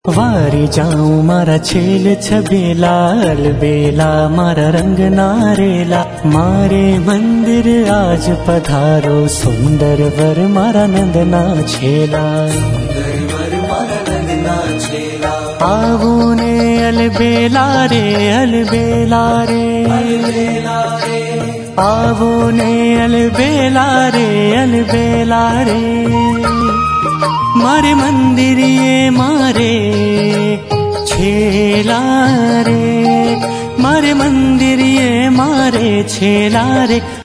वारी जाऊं मारा छेल छबेला अलबेला मारा रंग नारेला मारे मंदिर आज पधारो सुंदर वर मारा नंदना छेला आवो ने अलबेला रे अलबेला रे आवो ने अलबेला रे अलबेला रे मारे मंदिर ये मारे छेला रे मारे मंदिर ये मारे छेला रे।